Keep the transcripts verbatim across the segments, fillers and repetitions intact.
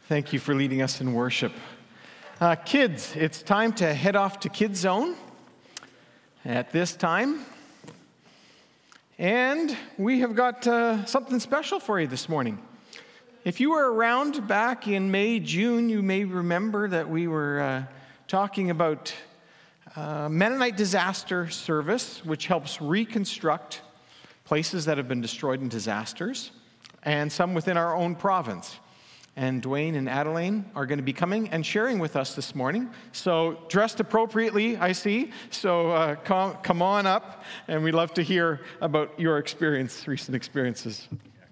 Thank you for leading us in worship. Uh, kids, it's time to head off to Kids Zone at this time. And we have got uh, something special for you this morning. If you were around back in May, June, you may remember that we were uh, talking about uh, Mennonite Disaster Service, which helps reconstruct places that have been destroyed in disasters, and some within our own province. And Dwayne and Adeline are going to be coming and sharing with us this morning. So dressed appropriately, I see. So uh, come, come on up, and we'd love to hear about your experience, recent experiences.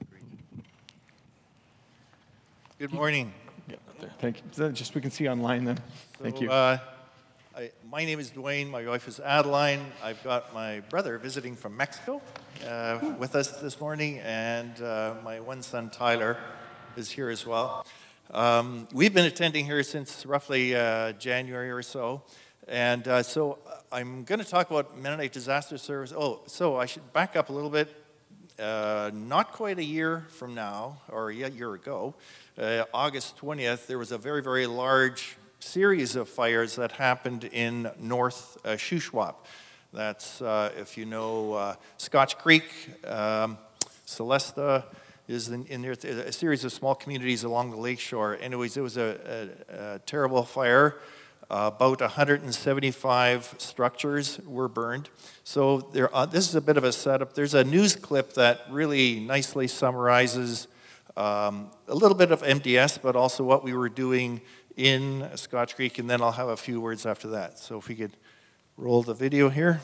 Good morning. Yeah, thank you. Just we can see online then. So, Thank you. Uh, I, my name is Dwayne. My wife is Adeline. I've got my brother visiting from Mexico uh, with us this morning, and uh, my one son Tyler is here as well. Um, we've been attending here since roughly uh, January or so, and uh, so I'm going to talk about Mennonite Disaster Service. Oh, so I should back up a little bit. Uh, not quite a year from now, or a year ago, uh, August twentieth, there was a very, very large series of fires that happened in North uh, Shuswap. That's, uh, if you know, uh, Scotch Creek, um, Celesta, is in, in there, a series of small communities along the lakeshore. Anyways, it was a, a, a terrible fire. Uh, about one hundred seventy-five structures were burned. So there, uh, this is a bit of a setup. There's a news clip that really nicely summarizes um, a little bit of M D S, but also what we were doing in Scotch Creek, and then I'll have a few words after that. So if we could roll the video here.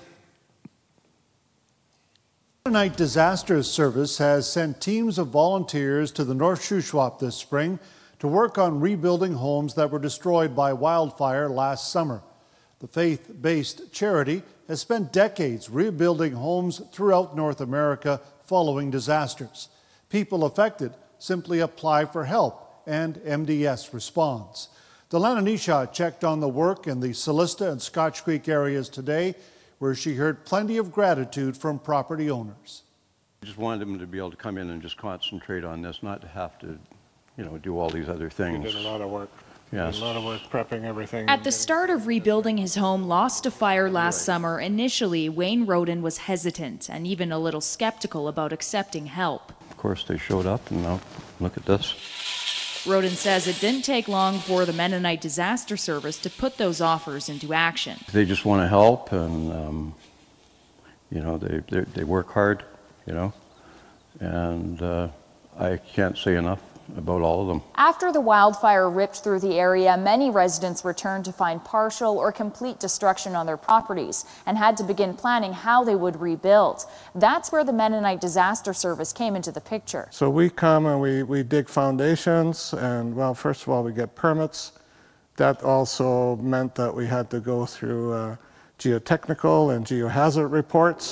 Mennonite Disaster Service has sent teams of volunteers to the North Shuswap this spring to work on rebuilding homes that were destroyed by wildfire last summer. The faith-based charity has spent decades rebuilding homes throughout North America following disasters. People affected simply apply for help, and M D S responds. Delana Nisha checked on the work in the Celesta and Scotch Creek areas today, where she heard plenty of gratitude from property owners. I just wanted them to be able to come in and just concentrate on this, not to have to, you know, do all these other things. We did a lot of work. Yes. We did a lot of work prepping everything. At the start of rebuilding his home lost to fire last summer, initially Wayne Roden was hesitant and even a little skeptical about accepting help. Of course, they showed up, and now look at this. Roden says it didn't take long for the Mennonite Disaster Service to put those offers into action. They just want to help, and um, you know, they, they they work hard, you know, and uh, I can't say enough about all of them. After the wildfire ripped through the area, many residents returned to find partial or complete destruction on their properties and had to begin planning how they would rebuild. That's where the Mennonite Disaster Service came into the picture. So we come and we, we dig foundations, and well, first of all, we get permits. That also meant that we had to go through uh, geotechnical and geohazard reports.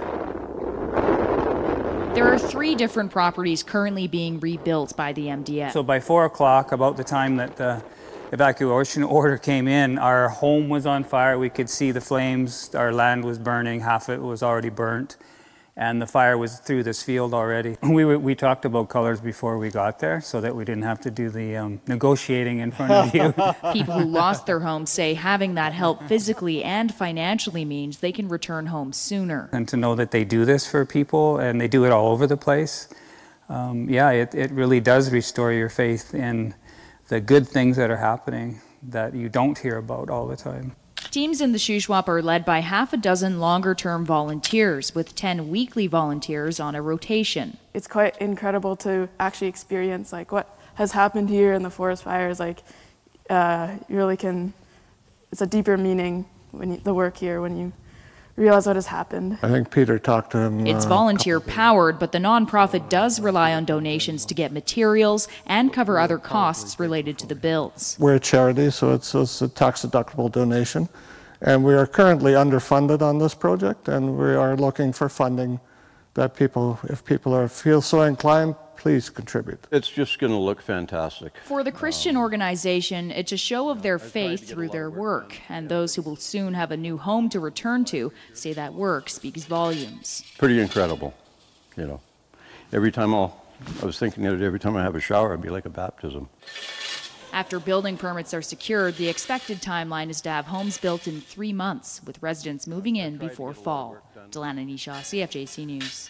There are three different properties currently being rebuilt by the M D S. So by four o'clock, about the time that the evacuation order came in, our home was on fire. We could see the flames. Our land was burning. Half of it was already burnt. And the fire was through this field already. We were, we talked about colors before we got there so that we didn't have to do the um, negotiating in front of you. People who lost their homes say having that help physically and financially means they can return home sooner. And to know that they do this for people, and they do it all over the place, um, yeah, it, it really does restore your faith in the good things that are happening that you don't hear about all the time. Teams in the Shuswap are led by half a dozen longer-term volunteers, with ten weekly volunteers on a rotation. It's quite incredible to actually experience like what has happened here in the forest fires. Like, uh, you really can. It's a deeper meaning when you, the work here when you realize what has happened. I think Peter talked to him. It's uh, volunteer-powered, but the nonprofit does rely on donations to get materials and cover other costs related to the builds. We're a charity, so it's, it's a tax-deductible donation. And we are currently underfunded on this project, and we are looking for funding that people, if people are, feel so inclined, please contribute. It's just going to look fantastic. For the Christian organization, it's a show of their faith through their work, and those who will soon have a new home to return to say that work speaks volumes. Pretty incredible, you know. Every time I'll, I was thinking that every time I have a shower, it'd be like a baptism. After building permits are secured, the expected timeline is to have homes built in three months, with residents moving in before fall. Delana Nisha, C F J C News.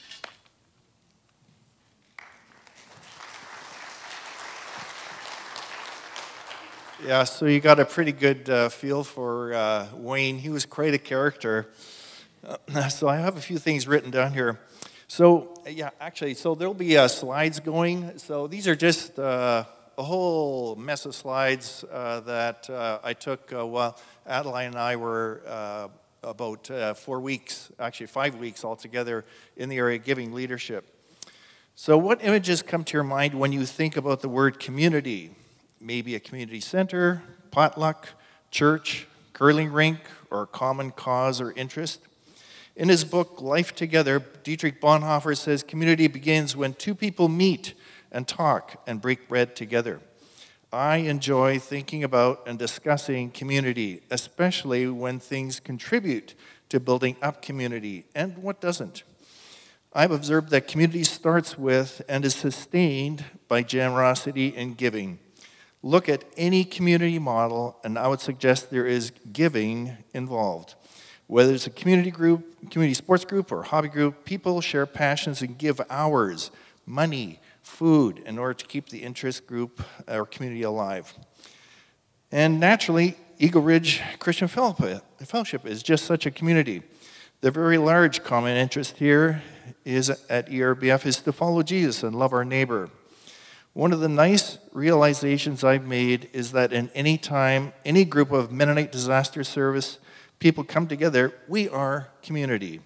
Yeah, so you got a pretty good uh, feel for uh, Wayne. He was quite a character. Uh, so I have a few things written down here. So, yeah, actually, so there'll be uh, slides going. So these are just uh, a whole mess of slides uh, that uh, I took uh, while Adeline and I were uh, about uh, four weeks, actually five weeks altogether in the area giving leadership. So what images come to your mind when you think about the word community? Maybe a community center, potluck, church, curling rink, or a common cause or interest. In his book, Life Together, Dietrich Bonhoeffer says community begins when two people meet and talk and break bread together. I enjoy thinking about and discussing community, especially when things contribute to building up community and what doesn't. I've observed that community starts with and is sustained by generosity and giving. Look at any community model, and I would suggest there is giving involved. Whether it's a community group, community sports group, or hobby group, people share passions and give hours, money, food, in order to keep the interest group or community alive. And naturally, Eagle Ridge Christian Fellowship is just such a community. The very large common interest here is at E R B F is to follow Jesus and love our neighbor. One of the nice realizations I've made is that in any time, any group of Mennonite disaster service people come together, we are community.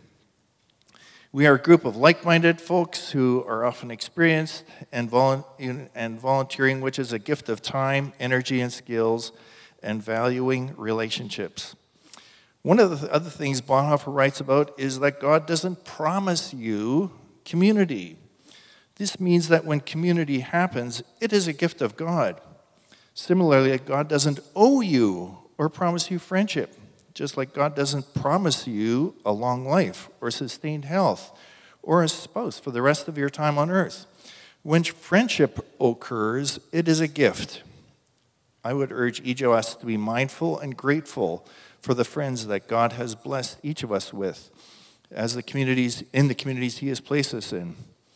We are a group of like-minded folks who are often experienced and, volu- and volunteering, which is a gift of time, energy, and skills, and valuing relationships. One of the other things Bonhoeffer writes about is that God doesn't promise you community. This means that when community happens, it is a gift of God. Similarly, God doesn't owe you or promise you friendship, just like God doesn't promise you a long life or sustained health or a spouse for the rest of your time on earth. When friendship occurs, it is a gift. I would urge each of us to be mindful and grateful for the friends that God has blessed each of us with as the communities in the communities He has placed us in.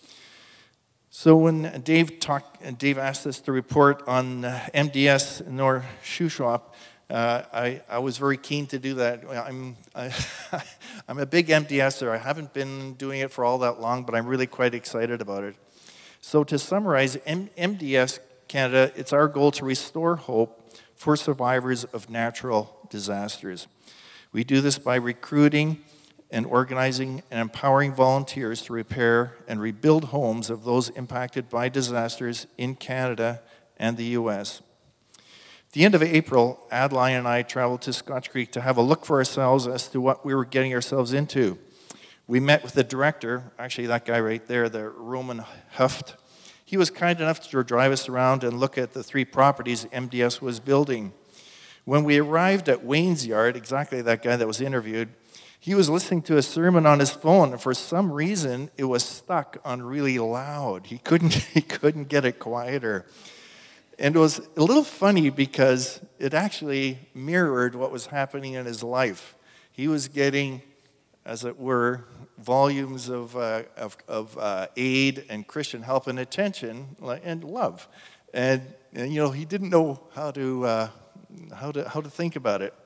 So when Dave talked, Dave asked us to report on uh, M D S North Shuswap, uh, I, I was very keen to do that. I'm I, I'm a big MDSer. I haven't been doing it for all that long, but I'm really quite excited about it. So to summarize, M- MDS Canada, it's our goal to restore hope for survivors of natural disasters. We do this by recruiting and organizing and empowering volunteers to repair and rebuild homes of those impacted by disasters in Canada and the U S. At the end of April, Adeline and I traveled to Scotch Creek to have a look for ourselves as to what we were getting ourselves into. We met with the director, actually that guy right there, the Roman Huft. He was kind enough to drive us around and look at the three properties M D S was building. When we arrived at Wayne's yard, exactly that guy that was interviewed, he was listening to a sermon on his phone, and for some reason, it was stuck on really loud. He couldn't, he couldn't get it quieter. And it was a little funny because it actually mirrored what was happening in his life. He was getting, as it were, volumes of, uh, of, of uh, aid and Christian help and attention and love. And, and you know, he didn't know how to, uh, how to, how to think about it.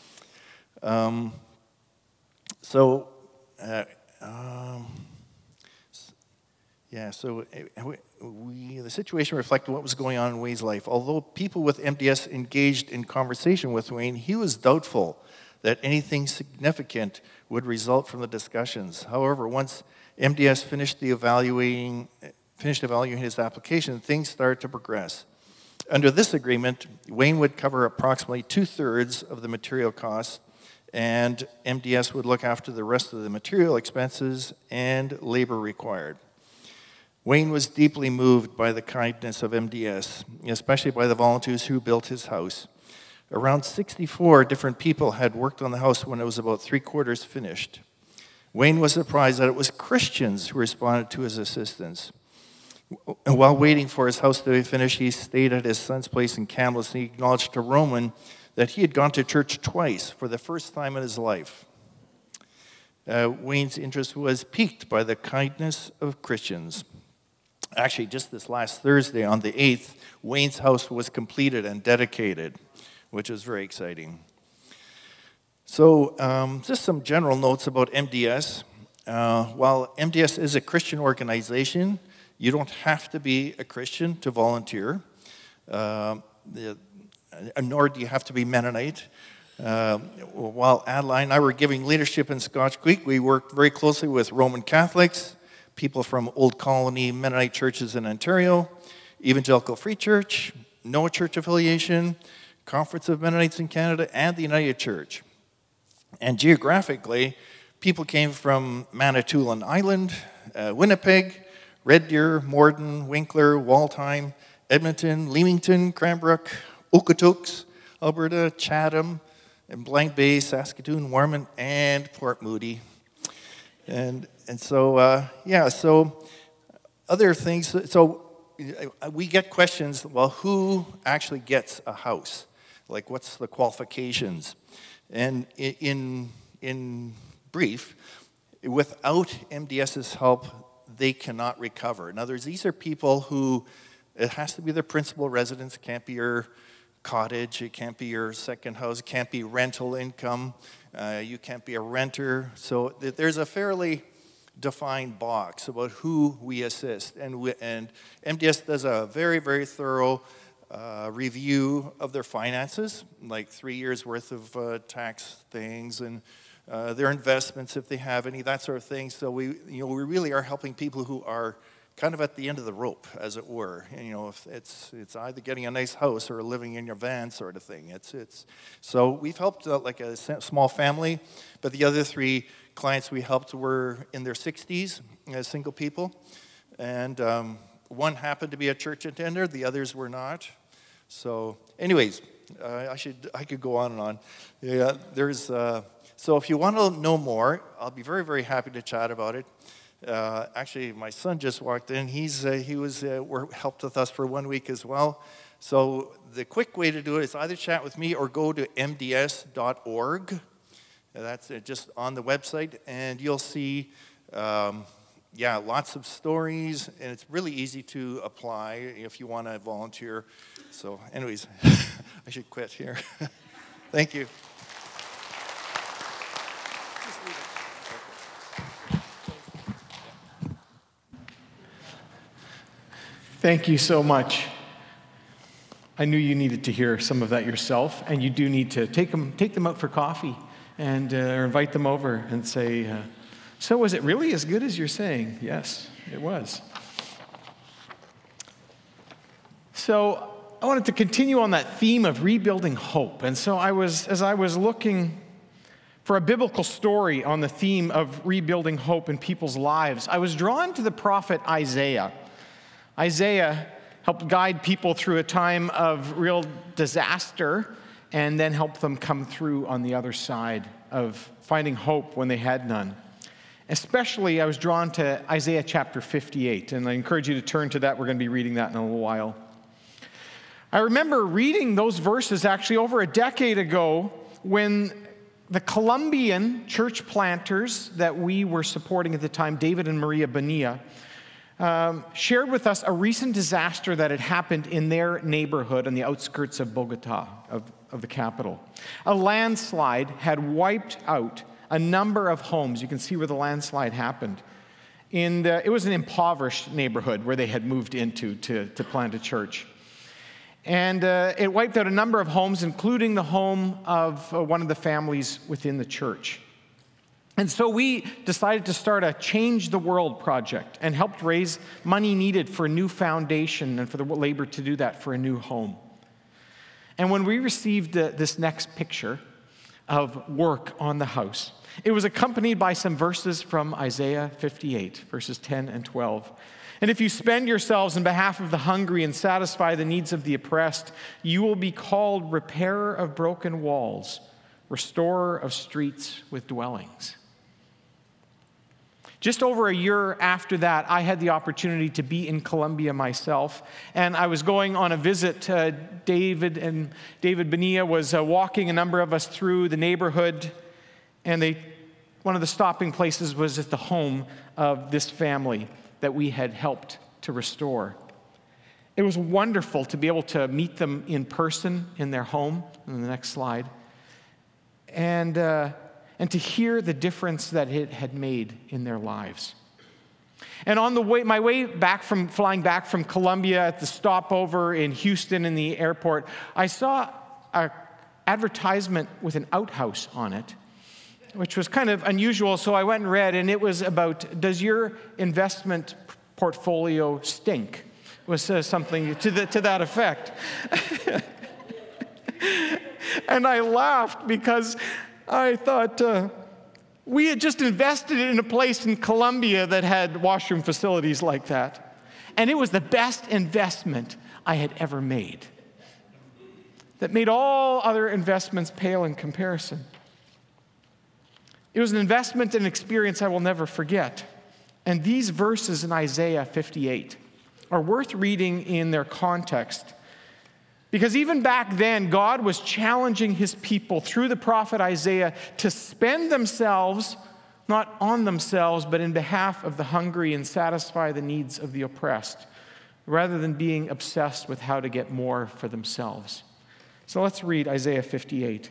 Um, So, uh, um, yeah, so we, the situation reflected what was going on in Wayne's life. Although people with M D S engaged in conversation with Wayne, he was doubtful that anything significant would result from the discussions. However, once M D S finished the evaluating, finished evaluating his application, things started to progress. Under this agreement, Wayne would cover approximately two-thirds of the material costs, and M D S would look after the rest of the material expenses and labor required. Wayne was deeply moved by the kindness of M D S, especially by the volunteers who built his house. Around sixty-four different people had worked on the house when it was about three-quarters finished. Wayne was surprised that it was Christians who responded to his assistance. And while waiting for his house to be finished, he stayed at his son's place in Kamloops, and he acknowledged to Roman that he had gone to church twice for the first time in his life. Uh, Wayne's interest was piqued by the kindness of Christians. Actually, just this last Thursday, on the eighth, Wayne's house was completed and dedicated, which is very exciting. So, um, just some general notes about M D S. Uh, while M D S is a Christian organization, you don't have to be a Christian to volunteer, uh, the, nor do you have to be Mennonite. Uh, while Adeline and I were giving leadership in Scotch Creek, we worked very closely with Roman Catholics, people from Old Colony Mennonite churches in Ontario, Evangelical Free Church, no church affiliation, Conference of Mennonites in Canada, and the United Church. And geographically, people came from Manitoulin Island, uh, Winnipeg, Red Deer, Morden, Winkler, Waldheim, Edmonton, Leamington, Cranbrook, Okotoks, Alberta, Chatham, and Blank Bay, Saskatoon, Warman, and Port Moody. And and so, uh, yeah, so other things. So we get questions, well, who actually gets a house? Like, what's the qualifications? And in, in brief, without MDS's help, they cannot recover. In other words, these are people who, it has to be their principal residence, it can't be your cottage, it can't be your second house, it can't be rental income, uh, you can't be a renter. So th- there's a fairly defined box about who we assist. And, we, and M D S does a very, very thorough uh, review of their finances, like three years worth of uh, tax things and uh, their investments if they have any, that sort of thing. So we, you know, we really are helping people who are kind of at the end of the rope, as it were. And, you know, if it's it's either getting a nice house or living in your van, sort of thing. It's it's so we've helped uh, like a small family, but the other three clients we helped were in their sixties, as single people, and um, one happened to be a church attender. The others were not. So, anyways, uh, I should I could go on and on. Yeah, there's uh, so if you want to know more, I'll be very very happy to chat about it. Uh, actually, my son just walked in. He's uh, he was uh, worked, helped with us for one week as well. So the quick way to do it is either chat with me or go to m d s dot org. That's uh, just on the website, and you'll see, um, yeah, lots of stories, and it's really easy to apply if you want to volunteer. So, anyways, I should quit here. Thank you. Thank you so much. I knew you needed to hear some of that yourself, and you do need to take them, take them out for coffee and uh, or invite them over and say, uh, so was it really as good as you're saying? Yes, it was. So I wanted to continue on that theme of rebuilding hope. And so I was, as I was looking for a biblical story on the theme of rebuilding hope in people's lives, I was drawn to the prophet Isaiah. Isaiah helped guide people through a time of real disaster and then help them come through on the other side of finding hope when they had none. Especially, I was drawn to Isaiah chapter fifty-eight, and I encourage you to turn to that. We're going to be reading that in a little while. I remember reading those verses actually over a decade ago when the Colombian church planters that we were supporting at the time, David and Maria Bonilla, Um, shared with us a recent disaster that had happened in their neighborhood on the outskirts of Bogota, of, of the capital. A landslide had wiped out a number of homes. You can see where the landslide happened. In the, it was an impoverished neighborhood where they had moved into to, to plant a church. And uh, it wiped out a number of homes, including the home of uh, one of the families within the church. And so we decided to start a Change the World project and helped raise money needed for a new foundation and for the labor to do that for a new home. And when we received uh, this next picture of work on the house, it was accompanied by some verses from Isaiah fifty-eight, verses ten and twelve. And if you spend yourselves in behalf of the hungry and satisfy the needs of the oppressed, you will be called repairer of broken walls, restorer of streets with dwellings. Just over a year after that, I had the opportunity to be in Colombia myself, and I was going on a visit. Uh, David and David Bonilla was uh, walking a number of us through the neighborhood, and they, one of the stopping places was at the home of this family that we had helped to restore. It was wonderful to be able to meet them in person in their home. In the next slide. And, uh, and to hear the difference that it had made in their lives. And on the way, my way back from, flying back from Colombia at the stopover in Houston in the airport, I saw an advertisement with an outhouse on it, which was kind of unusual, so I went and read, and it was about, does your investment portfolio stink? It was uh, something to, the, to that effect. And I laughed because I thought uh, we had just invested in a place in Colombia that had washroom facilities like that. And it was the best investment I had ever made. That made all other investments pale in comparison. It was an investment and experience I will never forget. And these verses in Isaiah fifty-eight are worth reading in their context. Because even back then, God was challenging his people through the prophet Isaiah to spend themselves, not on themselves, but in behalf of the hungry and satisfy the needs of the oppressed, rather than being obsessed with how to get more for themselves. So let's read Isaiah fifty-eight.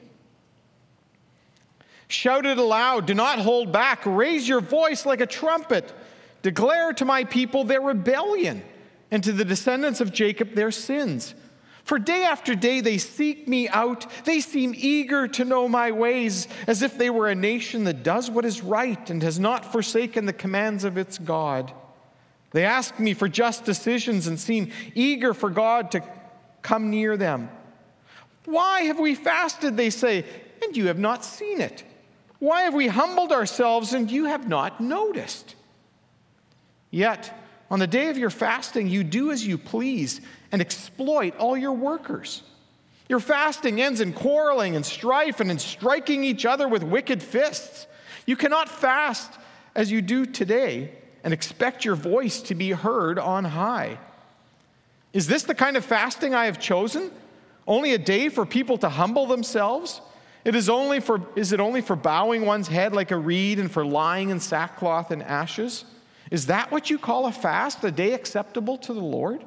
Shout it aloud, do not hold back, raise your voice like a trumpet. Declare to my people their rebellion, and to the descendants of Jacob their sins. For day after day they seek me out. They seem eager to know my ways, as if they were a nation that does what is right and has not forsaken the commands of its God. They ask me for just decisions and seem eager for God to come near them. Why have we fasted, they say, and you have not seen it? Why have we humbled ourselves and you have not noticed? Yet, on the day of your fasting, you do as you please and exploit all your workers. Your fasting ends in quarreling and strife and in striking each other with wicked fists. You cannot fast as you do today and expect your voice to be heard on high. Is this the kind of fasting I have chosen? Only a day for people to humble themselves? It is only for, is it only for bowing one's head like a reed and for lying in sackcloth and ashes? Is that what you call a fast, a day acceptable to the Lord?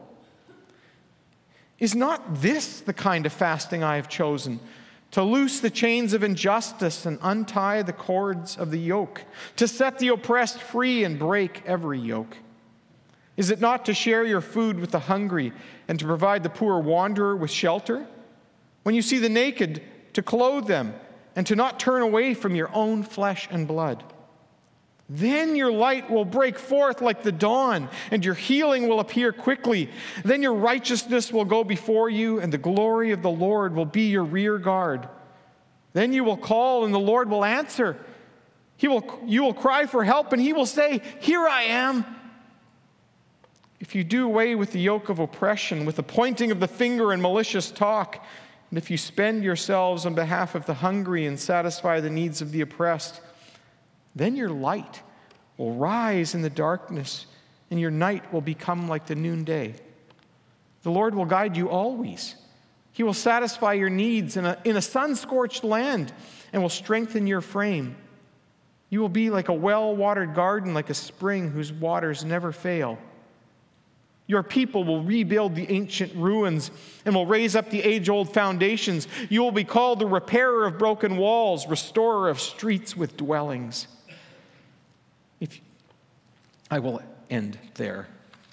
Is not this the kind of fasting I have chosen? To loose the chains of injustice and untie the cords of the yoke, to set the oppressed free and break every yoke? Is it not to share your food with the hungry and to provide the poor wanderer with shelter? When you see the naked, to clothe them and to not turn away from your own flesh and blood? Then your light will break forth like the dawn, and your healing will appear quickly. Then your righteousness will go before you, and the glory of the Lord will be your rear guard. Then you will call, and the Lord will answer. He will, you will cry for help, and he will say, here I am. If you do away with the yoke of oppression, with the pointing of the finger and malicious talk, and if you spend yourselves on behalf of the hungry and satisfy the needs of the oppressed, then your light will rise in the darkness, and your night will become like the noonday. The Lord will guide you always. He will satisfy your needs in a, in a sun-scorched land and will strengthen your frame. You will be like a well-watered garden, like a spring whose waters never fail. Your people will rebuild the ancient ruins and will raise up the age-old foundations. You will be called the repairer of broken walls, restorer of streets with dwellings. If I will end there.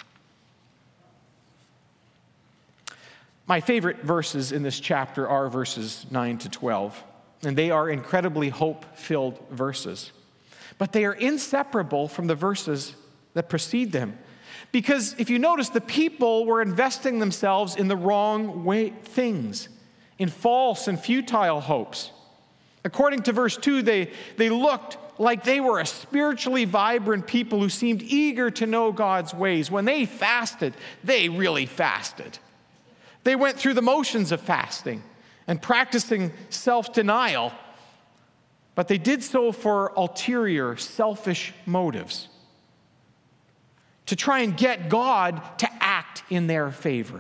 My favorite verses in this chapter are verses nine to twelve, and they are incredibly hope-filled verses. But they are inseparable from the verses that precede them. Because if you notice, the people were investing themselves in the wrong way, things, in false and futile hopes. According to verse two, they, they looked like they were a spiritually vibrant people who seemed eager to know God's ways. When they fasted, they really fasted. They went through the motions of fasting and practicing self-denial, but they did so for ulterior, selfish motives. to try and get God to act in their favor.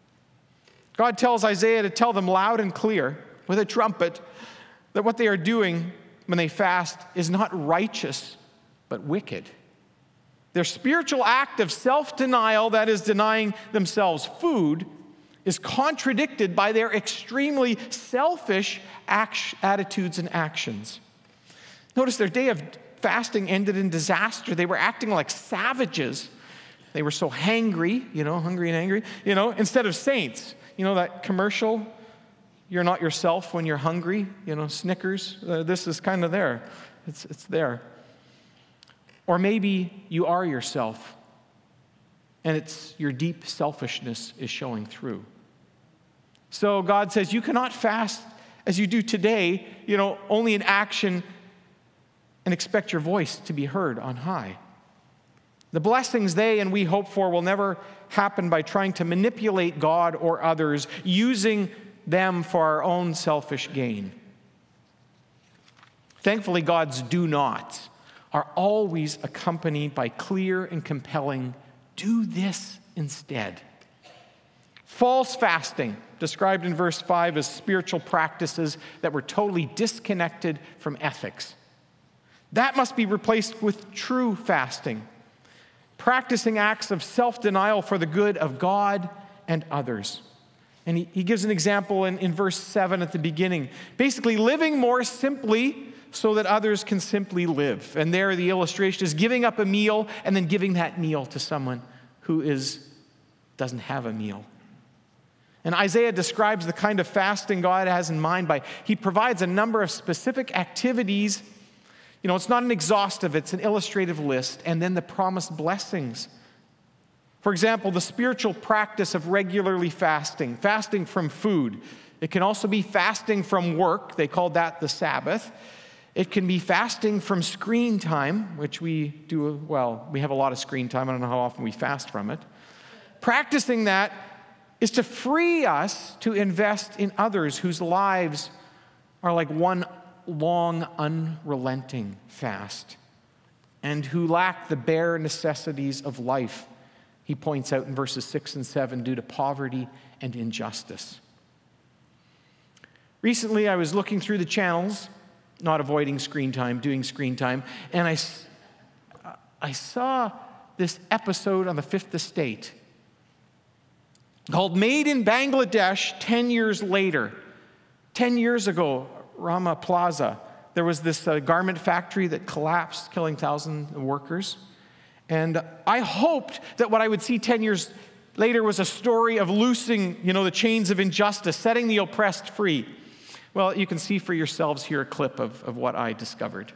God tells Isaiah to tell them loud and clear with a trumpet that what they are doing when they fast is not righteous, but wicked. Their spiritual act of self-denial, that is denying themselves food, is contradicted by their extremely selfish act- attitudes and actions. Notice their day of fasting ended in disaster. They were acting like savages. They were so hangry, you know, hungry and angry, you know, instead of saints. You know that commercial, you're not yourself when you're hungry, you know, Snickers? Uh, this is kind of there. It's, it's there. Or maybe you are yourself, and it's your deep selfishness is showing through. So God says you cannot fast as you do today, you know, only in action and expect your voice to be heard on high. The blessings they and we hope for will never happen by trying to manipulate God or others, using them for our own selfish gain. Thankfully, God's do nots are always accompanied by clear and compelling, do this instead. False fasting, described in verse five as spiritual practices that were totally disconnected from ethics. That must be replaced with true fasting, practicing acts of self-denial for the good of God and others. And he, he gives an example in, in verse seven at the beginning. Basically, living more simply so that others can simply live. And there the illustration is giving up a meal and then giving that meal to someone who is doesn't have a meal. And Isaiah describes the kind of fasting God has in mind by, he provides a number of specific activities. You know, it's not an exhaustive, it's an illustrative list, and then the promised blessings. For example, the spiritual practice of regularly fasting, fasting from food. It can also be fasting from work. They called that the Sabbath. It can be fasting from screen time, which we do, well, we have a lot of screen time. I don't know how often we fast from it. Practicing that is to free us to invest in others whose lives are like one long, unrelenting fast, and who lack the bare necessities of life, he points out in verses six and seven, due to poverty and injustice. Recently, I was looking through the channels, not avoiding screen time, doing screen time, and I, I saw this episode on the Fifth Estate called Made in Bangladesh ten years later. ten years ago, Rama Plaza, there was this uh, garment factory that collapsed, killing thousands of workers. And I hoped that what I would see ten years later was a story of loosing, you know, the chains of injustice, setting the oppressed free. Well, you can see for yourselves here a clip of, of what I discovered.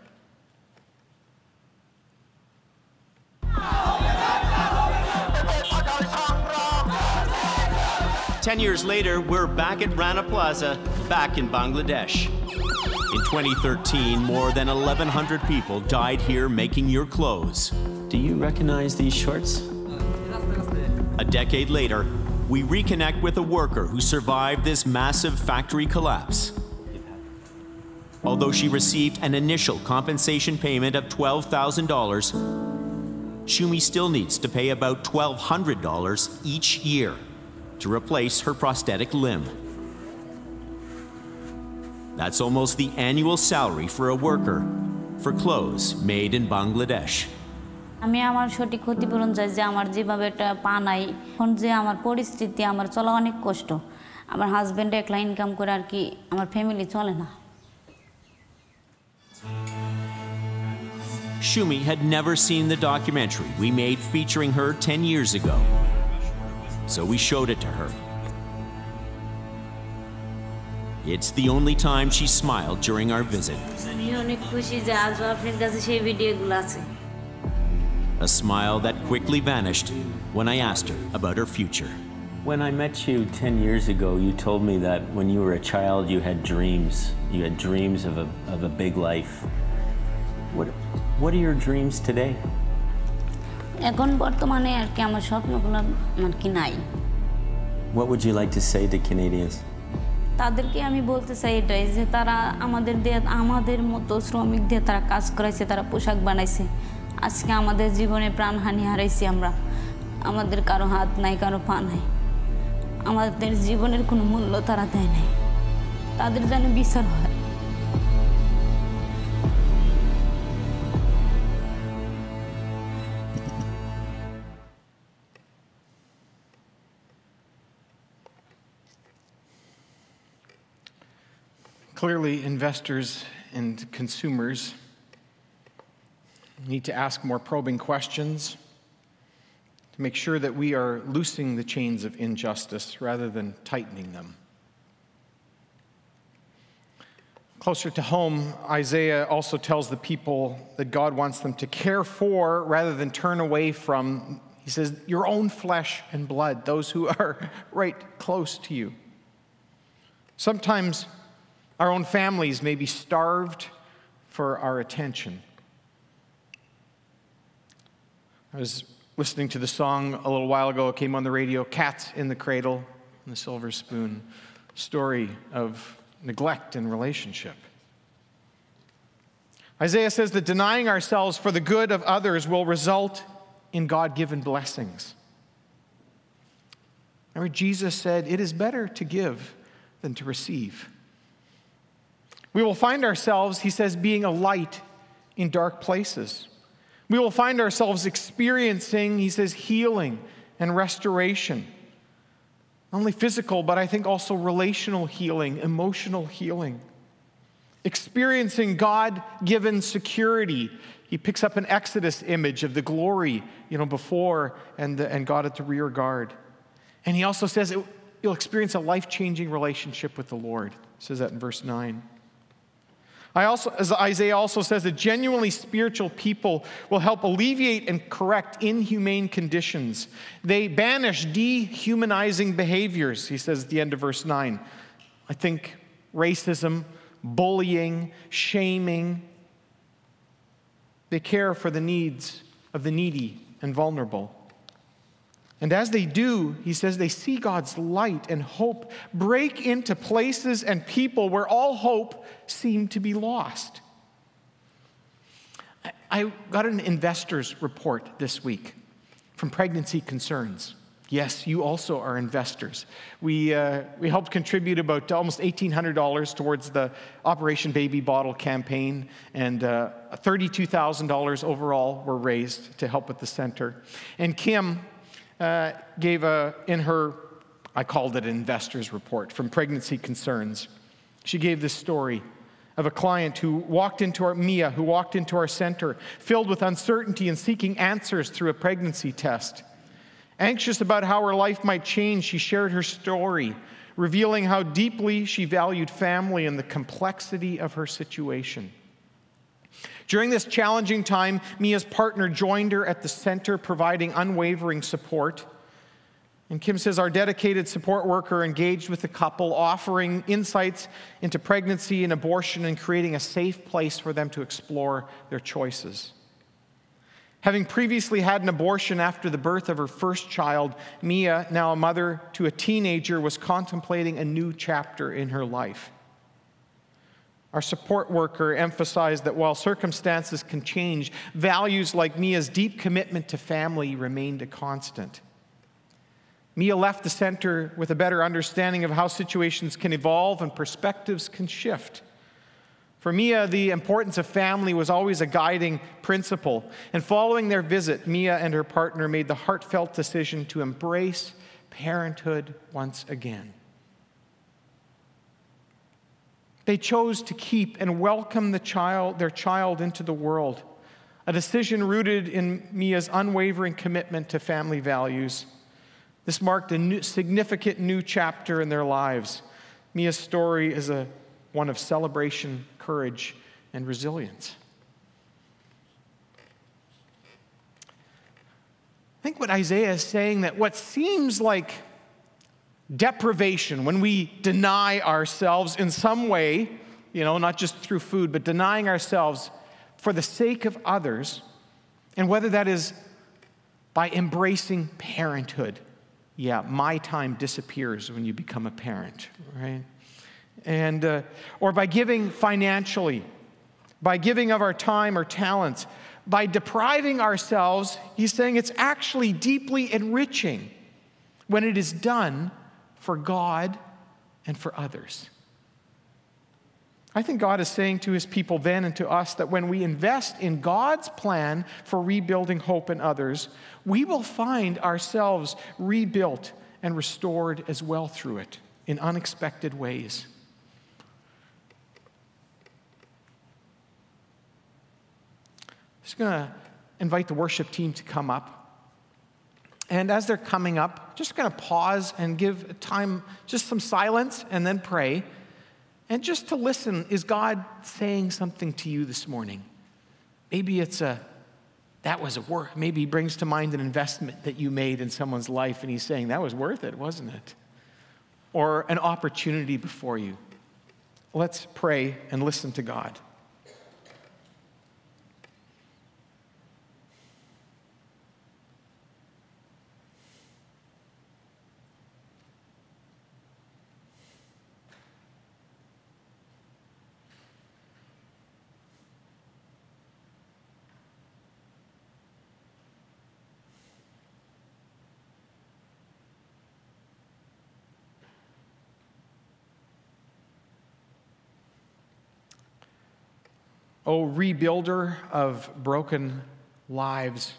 Ten years later, we're back at Rana Plaza, back in Bangladesh. In twenty thirteen, more than eleven hundred people died here making your clothes. Do you recognize these shorts? A decade later, we reconnect with a worker who survived this massive factory collapse. Although she received an initial compensation payment of twelve thousand dollars, Shumi still needs to pay about twelve hundred dollars each year to replace her prosthetic limb. That's almost the annual salary for a worker for clothes made in Bangladesh. আমি আমার সঠিক ক্ষতিপূরণ চাই যে আমার যেভাবে এটা পা নাই এখন যে আমার পরিস্থিতি আমার চলা অনেক কষ্ট আমার হাজবেন্ড একলা ইনকাম করে আর কি আমার ফ্যামিলি চলে না Shumi had never seen the documentary we made featuring her ten years ago, so we showed it to her. It's the only time she smiled during our visit. আমি অনেক খুশি যে আজ আপনার কাছে সেই ভিডিওগুলো আছে A smile that quickly vanished when I asked her about her future. When I met you ten years ago, you told me that when you were a child, you had dreams. You had dreams of a, of a big life. What, what are your dreams today? এখন বর্তমানে আর কি আমার স্বপ্নগুলো আর কি নাই What would you like to say to Canadians? তাদেরকে আমি বলতে চাই এটাই যে তারা আমাদের দিয়ে আমাদের মতো শ্রমিক দিয়ে তারা কাজ করাইছে তারা পোশাক বানাইছে আজকে আমাদের জীবনে প্রাণহানি হারাইছি আমরা আমাদের কারো হাত নাই কারো পা নাই আমাদের জীবনের কোনো মূল্য তারা দেয় নাই তাদের যেন বিচার হয় Clearly, investors and consumers need to ask more probing questions to make sure that we are loosing the chains of injustice rather than tightening them. Closer to home, Isaiah also tells the people that God wants them to care for rather than turn away from, he says, your own flesh and blood, those who are right close to you. Sometimes our own families may be starved for our attention. I was listening to the song a little while ago, it came on the radio, Cats in the Cradle and the Silver Spoon, story of neglect in relationship. Isaiah says that denying ourselves for the good of others will result in God-given blessings. Remember, Jesus said, it is better to give than to receive. We will find ourselves, he says, being a light in dark places. We will find ourselves experiencing, he says, healing and restoration. Not only physical, but I think also relational healing, emotional healing. Experiencing God-given security. He picks up an Exodus image of the glory, you know, before and, the, and God at the rear guard. And he also says it, you'll experience a life-changing relationship with the Lord. He says that in verse nine. I also, as Isaiah also says, that genuinely spiritual people will help alleviate and correct inhumane conditions. They banish dehumanizing behaviors, he says at the end of verse nine. I think racism, bullying, shaming. They care for the needs of the needy and vulnerable. And as they do, he says, they see God's light and hope break into places and people where all hope seemed to be lost. I got an investor's report this week from Pregnancy Concerns. Yes, you also are investors. We, uh, we helped contribute about almost eighteen hundred dollars towards the Operation Baby Bottle campaign, and uh, thirty-two thousand dollars overall were raised to help with the center. And Kim Uh, gave a, in her, I called it an investor's report from Pregnancy Concerns. She gave this story of a client who walked into our, Mia, who walked into our center, filled with uncertainty and seeking answers through a pregnancy test. Anxious about how her life might change, she shared her story, revealing how deeply she valued family and the complexity of her situation. During this challenging time, Mia's partner joined her at the center, providing unwavering support. And Kim says our dedicated support worker engaged with the couple, offering insights into pregnancy and abortion and creating a safe place for them to explore their choices. Having previously had an abortion after the birth of her first child, Mia, now a mother to a teenager, was contemplating a new chapter in her life. Our support worker emphasized that while circumstances can change, values like Mia's deep commitment to family remained a constant. Mia left the center with a better understanding of how situations can evolve and perspectives can shift. For Mia, the importance of family was always a guiding principle. And following their visit, Mia and her partner made the heartfelt decision to embrace parenthood once again. They chose to keep and welcome the child, their child into the world, a decision rooted in Mia's unwavering commitment to family values. This marked a new, significant new chapter in their lives. Mia's story is a, one of celebration, courage, and resilience. I think what Isaiah is saying, that what seems like deprivation, when we deny ourselves in some way, you know, not just through food, but denying ourselves for the sake of others, and whether that is by embracing parenthood. Yeah, my time disappears when you become a parent, right? And, uh, or by giving financially, by giving of our time or talents, by depriving ourselves, he's saying it's actually deeply enriching when it is done for God and for others. I think God is saying to his people then and to us that when we invest in God's plan for rebuilding hope in others, we will find ourselves rebuilt and restored as well through it in unexpected ways. I'm just going to invite the worship team to come up. And as they're coming up, just going to pause and give time, just some silence, and then pray. And just to listen, is God saying something to you this morning? Maybe it's a, that was a work. Maybe he brings to mind an investment that you made in someone's life, and he's saying, that was worth it, wasn't it? Or an opportunity before you. Let's pray and listen to God. O rebuilder of broken lives,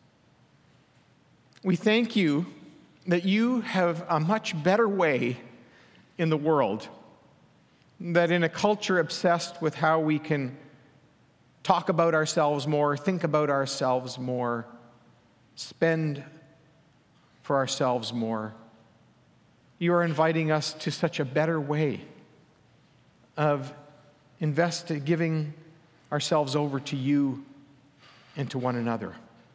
we thank you that you have a much better way in the world, that in a culture obsessed with how we can talk about ourselves more, think about ourselves more, spend for ourselves more, you are inviting us to such a better way of investing, giving ourselves over to you and to one another.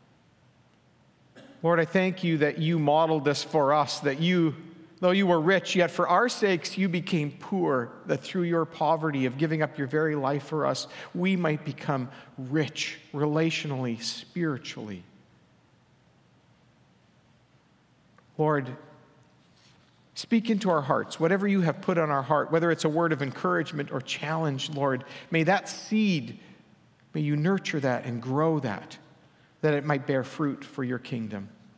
Lord, I thank you that you modeled this for us, that you, though you were rich, yet for our sakes you became poor, that through your poverty of giving up your very life for us, we might become rich relationally, spiritually. Lord, speak into our hearts, whatever you have put on our heart, whether it's a word of encouragement or challenge, Lord, may that seed, may you nurture that and grow that, that it might bear fruit for your kingdom.